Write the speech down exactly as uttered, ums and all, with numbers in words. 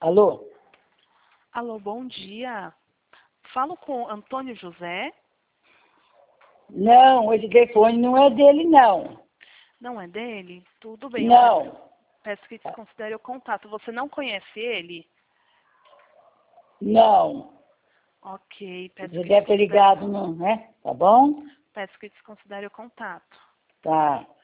Alô? Alô, bom dia. Falo com Antônio José? Não, esse telefone não é dele, não. Não é dele? Tudo bem. eu Não. Peço, peço que desconsidere o contato. Você não conhece ele? Não. Ok. Peço Você que deve ter desconsidere, ligado, não, né? Tá bom? peço que desconsidere o contato. Tá.